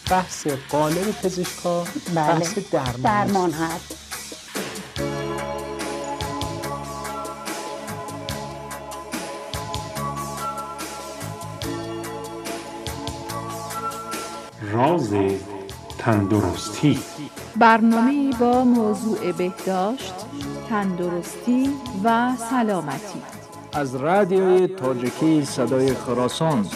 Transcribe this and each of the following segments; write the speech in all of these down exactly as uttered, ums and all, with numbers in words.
بحث قالب پزشکا بحث درمان, درمان هست. راز تندرستی، برنامه با موضوع بهداشت، تندرستی و سلامتی از رادیوی تاجیکی صدای خراسان.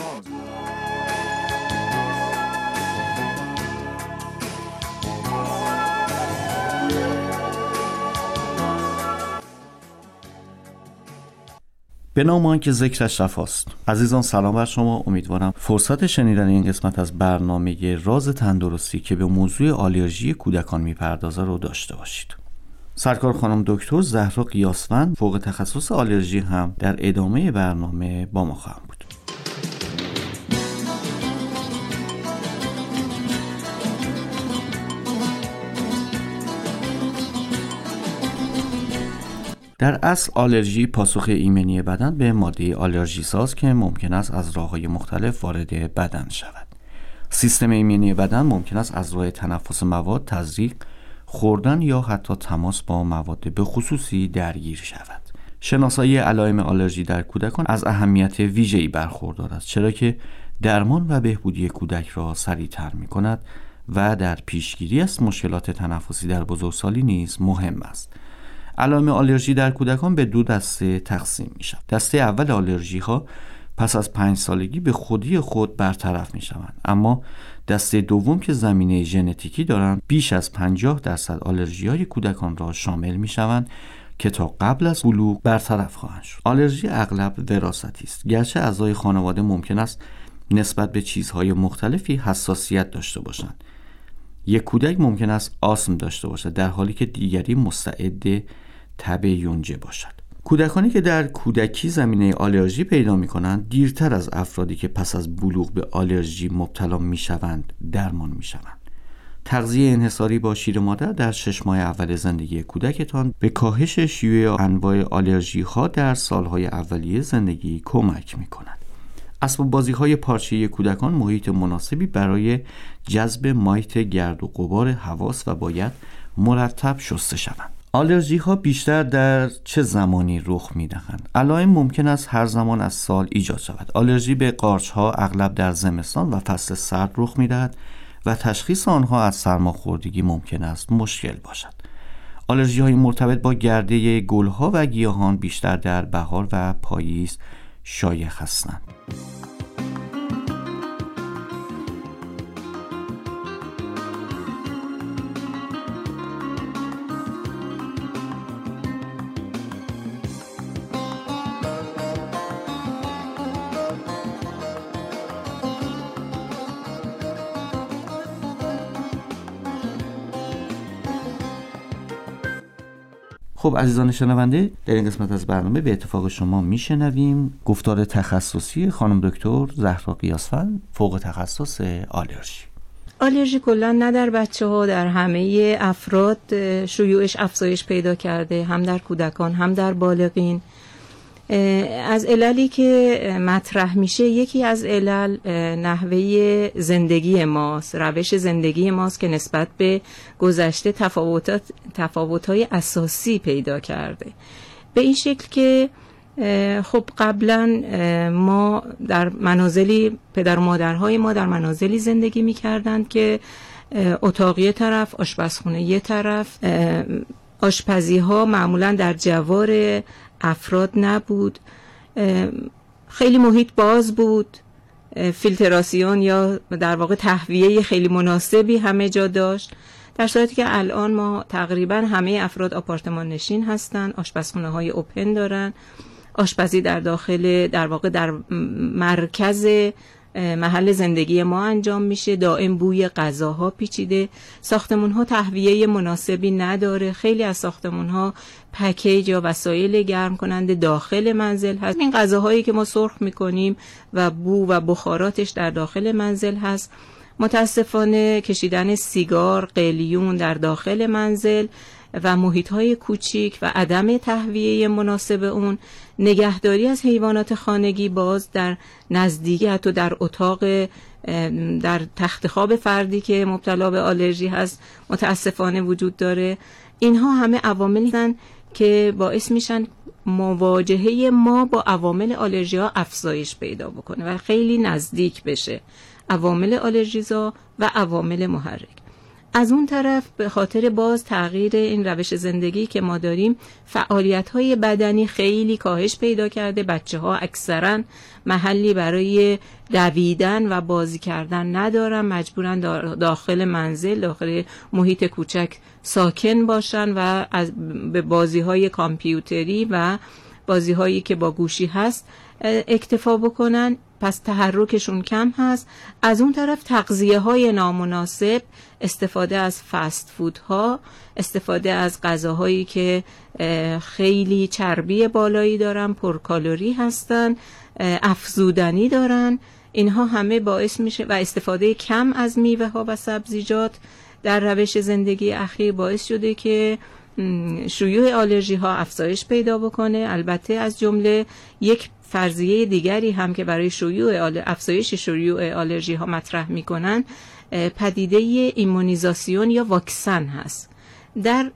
به نام آنکه ذکرش رفاست. عزیزان سلام بر شما، امیدوارم فرصت شنیدن این قسمت از برنامه راز تندرستی که به موضوع آلرژی کودکان میپردازه رو داشته باشید. سرکار خانم دکتر زهرا قیاسفند فوق تخصص آلرژی هم در ادامه برنامه با ما خواهند بود. در اصل آلرژی پاسخ ایمنی بدن به ماده آلرژی ساز که ممکن است از راه‌های مختلف وارد بدن شود. سیستم ایمنی بدن ممکن است از راه تنفس مواد، تزریق، خوردن یا حتی تماس با مواد به خصوصی درگیر شود. شناسایی علائم آلرژی در کودکان از اهمیت ویژه‌ای برخوردار است، چرا که درمان و بهبودی کودک را سریع‌تر می‌کند و در پیشگیری از مشکلات تنفسی در بزرگسالی نیز مهم است. علائم آلرژی در کودکان به دو دسته تقسیم می شود. دسته اول آلرژی ها پس از پنج سالگی به خودی خود برطرف می شوند، اما دسته دوم که زمینه ژنتیکی دارند بیش از پنجاه درصد آلرژی های کودکان را شامل می شوند که تا قبل از بلوغ برطرف خواهند شد. آلرژی اغلب وراثتی است، گرچه اعضای خانواده ممکن است نسبت به چیزهای مختلفی حساسیت داشته باشند. یک کودک ممکن است آسم داشته باشد در حالی که دیگری مستعد تب یونجه باشد. کودکانی که در کودکی زمینه آلرژی پیدا می کنند دیرتر از افرادی که پس از بلوغ به آلرژی مبتلا می شوند درمان می شوند. تغذیه انحصاری با شیر مادر در شش ماه اول زندگی کودکتان به کاهش شیوع انواع آلرژی ها در سالهای اولیه زندگی کمک می کند. اسباب بازی های پارچه‌ای کودکان محیط مناسبی برای جذب مایت گرد و غبار حواس و باید مرتب شسته شوند. آلرژی ها بیشتر در چه زمانی رخ می دهند؟ علائم ممکن است هر زمان از سال ایجاد شود. آلرژی به قارچ ها اغلب در زمستان و فصل سرد رخ می دهد و تشخیص آنها از سرماخوردگی ممکن است مشکل باشد. آلرژی های مرتبط با گرده گل ها و گیاهان بیشتر در بهار و پاییز شایع هستند. خب عزیزان شنونده، در این قسمت از برنامه به اتفاق شما میشنویم گفتار تخصصی خانم دکتر زهرا قیاسفند فوق تخصص آلرژی. آلرژی کلا نه در بچه ها، در همه افراد شیوعش افزایش پیدا کرده، هم در کودکان هم در بالغین. از عللی که مطرح میشه یکی از علل نحوه زندگی ماست، روش زندگی ماست که نسبت به گذشته تفاوتات تفاوت‌های اساسی پیدا کرده، به این شکل که خب قبلا ما در منازلی پدر و مادرهای ما در منازلی زندگی می‌کردند که اتاق یه طرف، آشپزخونه یه طرف، آشپزی ها معمولا در جوار افراد نبود، خیلی محیط باز بود، فیلتراسیون یا در واقع تهویه خیلی مناسبی همه جا داشت، در صورتی که الان ما تقریبا همه افراد آپارتمان نشین هستن، آشپزخونه های اوپن دارن، آشپزی در داخل در واقع در مرکز محل زندگی ما انجام میشه، دائم بوی غذاها پیچیده، ساختمان‌ها تهویه مناسبی نداره، خیلی از ساختمان‌ها پکیج یا وسایل گرم کننده داخل منزل هست، این غذاهایی که ما سرخ میکنیم و بو و بخاراتش در داخل منزل هست. متاسفانه کشیدن سیگار، قلیون در داخل منزل و محیط‌های کوچیک و عدم تهویه مناسب اون، نگهداری از حیوانات خانگی باز در نزدیکی، حتی در اتاق، در تخت خواب فردی که مبتلا به آلرژی هست متاسفانه وجود داره. اینها همه عواملی هستند که باعث میشن مواجهه ما با عوامل آلرژی ها افزایش پیدا بکنه و خیلی نزدیک بشه عوامل آلرژیزا و عوامل محرک. از اون طرف به خاطر باز تغییر این روش زندگی که ما داریم، فعالیت‌های بدنی خیلی کاهش پیدا کرده. بچه‌ها اکثراً محلی برای دویدن و بازی کردن ندارن، مجبورن داخل منزل، داخل محیط کوچک ساکن باشن و از به بازی‌های کامپیوتری و بازی‌هایی که با گوشی هست اکتفا بکنن، پس تحرکشون کم هست. از اون طرف تغذیه های نامناسب، استفاده از فست فودها، استفاده از غذاهایی که خیلی چربی بالایی دارن، پرکالری هستن، افزودنی دارن، اینها همه باعث میشه و استفاده کم از میوه ها و سبزیجات در روش زندگی اخیر باعث شده که شیوع آلرژی ها افزایش پیدا بکنه. البته از جمله یک فرضیه دیگری هم که برای شیوع افزایش شیوع آلرژی ها مطرح میکنن، پدیده ایمونیزاسیون یا واکسن هست. در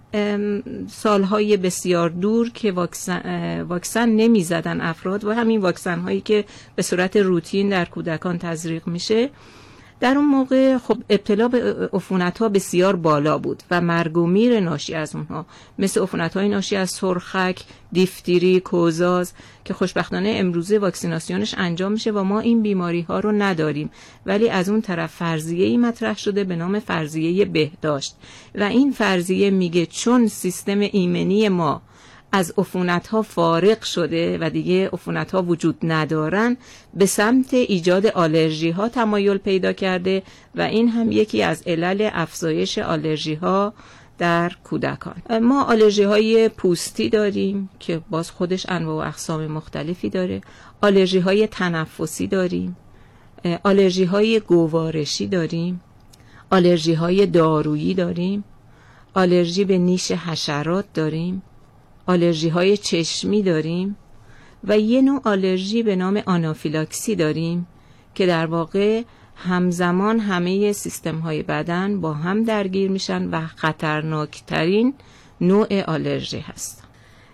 سالهای بسیار دور که واکسن, واکسن نمی زدن افراد و همین واکسن هایی که به صورت روتین در کودکان تزریق میشه، در اون موقع خب ابتلا به عفونت‌ها بسیار بالا بود و مرگ و میر ناشی از اونها، مثل عفونت‌های ناشی از سرخک، دیفتری، کوزاز که خوشبختانه امروزه واکسیناسیونش انجام میشه و ما این بیماری‌ها رو نداریم. ولی از اون طرف فرضیه‌ای مطرح شده به نام فرضیه بهداشت و این فرضیه میگه چون سیستم ایمنی ما از عفونت‌ها فارغ شده و دیگه عفونت‌ها وجود ندارن، به سمت ایجاد آلرژی‌ها تمایل پیدا کرده و این هم یکی از علل افزایش آلرژی‌ها در کودکان. ما آلرژی‌های پوستی داریم که باز خودش انواع و اقسام مختلفی داره، آلرژی‌های تنفسی داریم، آلرژی‌های گوارشی داریم، آلرژی‌های دارویی داریم، آلرژی به نیش حشرات داریم، آلرژی های چشمی داریم و یه نوع آلرژی به نام آنافیلاکسی داریم که در واقع همزمان همه سیستم های بدن با هم درگیر میشن و خطرناکترین نوع آلرژی هست.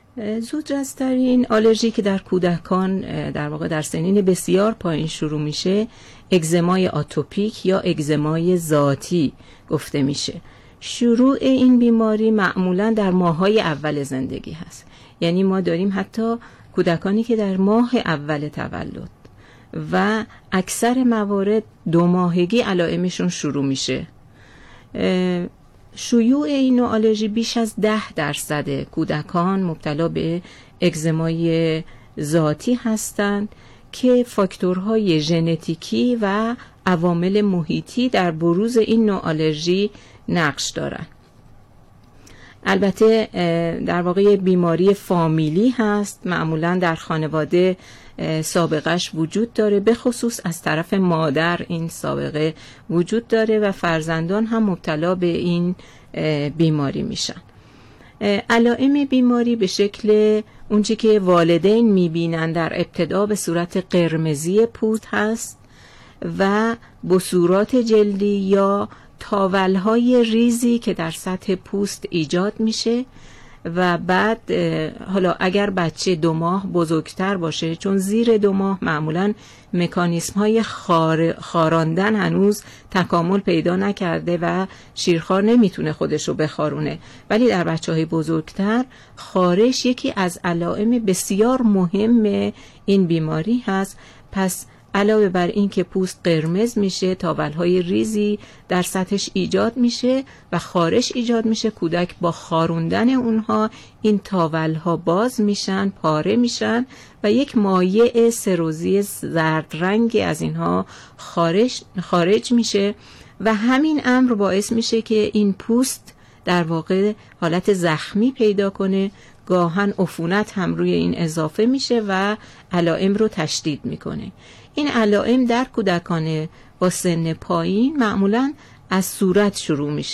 زودرس‌ترین آلرژی که در کودکان در واقع در سنین بسیار پایین شروع میشه، اگزمای آتوپیک یا اگزمای ذاتی گفته میشه. شروع این بیماری معمولا در ماه‌های اول زندگی هست، یعنی ما داریم حتی کودکانی که در ماه اول تولد و اکثر موارد دو ماهگی علائمشون شروع میشه. شیوع این نوع آلرژی بیش از ده درصد کودکان مبتلا به اگزمای ذاتی هستند که فاکتورهای ژنتیکی و عوامل محیطی در بروز این نوع آلرژی نقش دارن. البته در واقع بیماری فامیلی هست، معمولا در خانواده سابقش وجود داره، به خصوص از طرف مادر این سابقه وجود داره و فرزندان هم مبتلا به این بیماری میشن. علائم بیماری به شکل اونچه که والدین میبینن در ابتدا به صورت قرمزی پوست هست و بصورات جلدی یا تاولهای ریزی که در سطح پوست ایجاد میشه و بعد حالا اگر بچه دو ماه بزرگتر باشه، چون زیر دو ماه معمولاً مکانیسم های خار، خاراندن هنوز تکامل پیدا نکرده و شیرخوار نمیتونه خودشو بخارونه، ولی در بچه های بزرگتر خارش یکی از علائم بسیار مهم این بیماری هست. پس علاوه بر این که پوست قرمز میشه، تاولهای ریزی در سطحش ایجاد میشه و خارش ایجاد میشه، کودک با خاروندن اونها این تاولها باز میشن، پاره میشن و یک مایع سروزی زرد رنگ از اینها خارج خارج میشه و همین امر باعث میشه که این پوست در واقع حالت زخمی پیدا کنه، گاهن عفونت هم روی این اضافه میشه و علائم رو تشدید میکنه. این علائم در کودکان با سن پایین معمولاً از صورت شروع میشه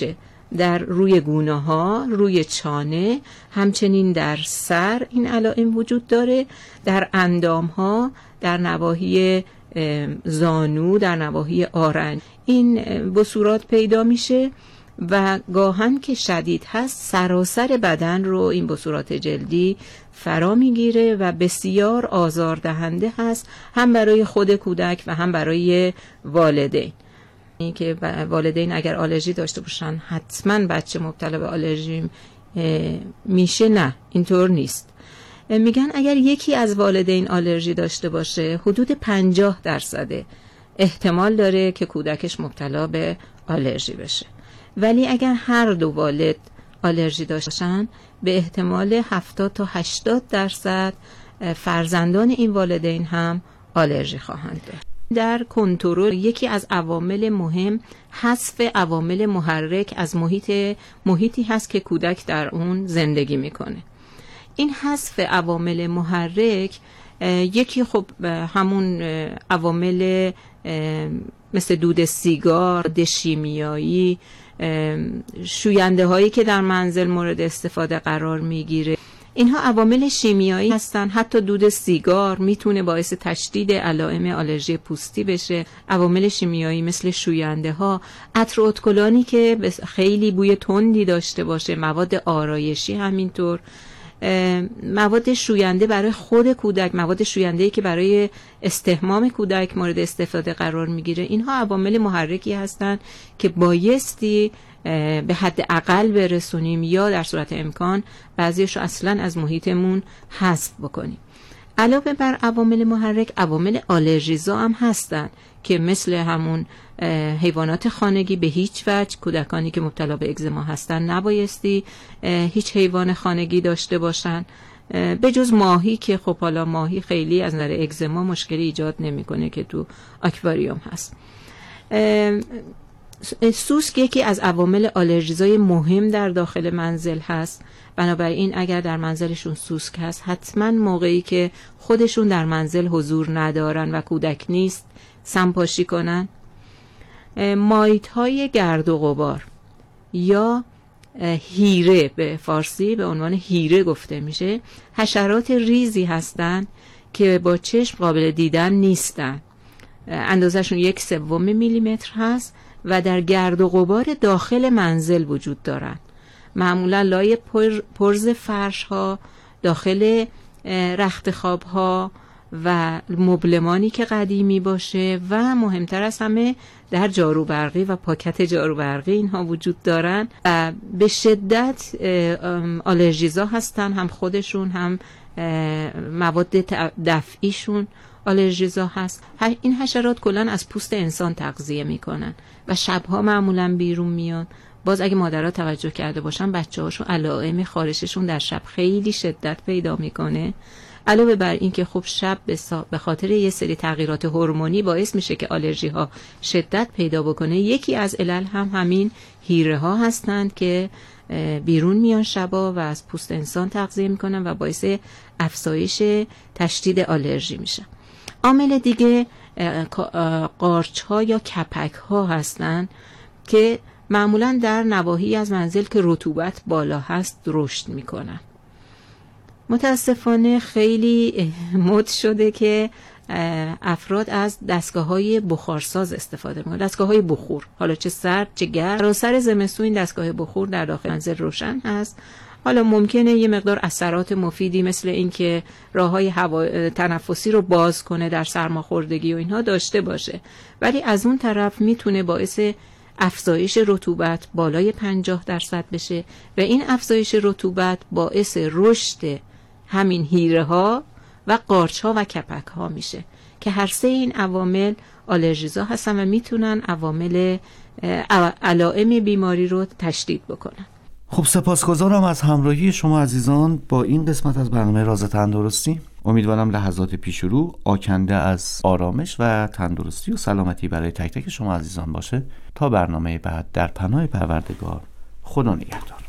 در روی گونه ها، روی چانه، همچنین در سر این علائم وجود داره، در اندام ها، در نواحی زانو، در نواحی آرنج این بصورات پیدا میشه و گاهن که شدید هست سراسر بدن رو این بصورات جلدی فرا میگیره و بسیار آزاردهنده هست، هم برای خود کودک و هم برای والدین. این که والدین اگر آلرژی داشته باشن حتما بچه مبتلا به آلرژی میشه، نه اینطور نیست. میگن اگر یکی از والدین آلرژی داشته باشه حدود پنجاه درصد احتمال داره که کودکش مبتلا به آلرژی بشه، ولی اگر هر دو والد آلرژی داشتن به احتمال هفتاد تا هشتاد درصد فرزندان این والدین هم آلرژی خواهند داشت. در کنترل یکی از عوامل مهم حذف عوامل محرک از محیط محیطی هست که کودک در اون زندگی میکنه. این حذف عوامل محرک یکی خب همون عوامل مثل دود سیگار، دود شیمیایی، شوینده هایی که در منزل مورد استفاده قرار میگیره، اینها عوامل شیمیایی هستن. حتی دود سیگار میتونه باعث تشدید علائم آلرژی پوستی بشه. عوامل شیمیایی مثل شوینده ها، عطر ادکلانی که خیلی بوی تندی داشته باشه، مواد آرایشی همینطور، مواد شوینده برای خود کودک، مواد شوینده‌ای که برای استحمام کودک مورد استفاده قرار میگیره، اینها عوامل محرکی هستند که بایستی به حد اقل برسونیم یا در صورت امکان بعضیش رو اصلا از محیطمون حذف بکنیم. علاوه بر عوامل محرک عوامل آلرژیزا هم هستن که مثل همون حیوانات خانگی به هیچ وجه کودکانی که مبتلا به اگزما هستن نبایستی هیچ حیوان خانگی داشته باشن، به جز ماهی که خب حالا ماهی خیلی از نظر اگزما مشکلی ایجاد نمیکنه که تو آکواریوم هست. سوسک یکی از عوامل آلرژیزای مهم در داخل منزل هست، بنابراین اگر در منزلشون سوسک هست حتما موقعی که خودشون در منزل حضور ندارن و کودک نیست سمپاشی کنن. مایت های گرد و غبار یا هیره، به فارسی به عنوان هیره گفته میشه، حشرات ریزی هستن که با چشم قابل دیدن نیستن، اندازهشون یک سوم میلیمتر هست و در گرد و غبار داخل منزل وجود دارن، معمولا لای پر، پرز فرش ها، داخل رخت خواب ها و مبلمانی که قدیمی باشه و مهمتر از همه در جارو برقی و پاکت جارو برقی اینها وجود دارن و به شدت آلرژیزا هستن، هم خودشون هم مواد دفعیشون آلرژیزا هست. این حشرات کلن از پوست انسان تغذیه میکنن و شبها معمولا بیرون میان. باز اگه مادرها توجه کرده باشن بچه‌هاشون علائم خارششون در شب خیلی شدت پیدا میکنه. علاوه بر این که خب شب به خاطر یه سری تغییرات هورمونی باعث میشه که آلرژی ها شدت پیدا بکنه، یکی از علل هم همین هیره ها هستند که بیرون میان شبا و از پوست انسان تغذیه میکنن و باعث افزایش تشدید آلرژی میشه. عامل دیگه قارچ ها یا کپک ها هستن که معمولا در نواحی از منزل که رطوبت بالا هست رشد میکنن. متاسفانه خیلی مد شده که افراد از دستگاه‌های بخارساز استفاده می‌کنن، دستگاه‌های بخور، حالا چه سرد چه گرم. سراسر زمستون این دستگاه بخور در داخل منزل روشن هست. حالا ممکنه یه مقدار اثرات مفیدی مثل این که راه‌های هوا تنفسی رو باز کنه در سرماخوردگی و اینها داشته باشه، ولی از اون طرف میتونه باعث افزایش رطوبت بالای پنجاه درصد بشه و این افزایش رطوبت باعث رشد همین هیره ها و قارچ ها و کپک ها میشه که هر سه این عوامل آلرژیزا هستن و میتونن عوامل علائم بیماری رو تشدید بکنن. خب سپاسگزارم از همراهی شما عزیزان با این قسمت از برنامه راز تندرستی. امیدوارم لحظات پیش رو آکنده از آرامش و تندرستی و سلامتی برای تک تک شما عزیزان باشه. تا برنامه بعد در پناه پروردگار، خدا نگهدار.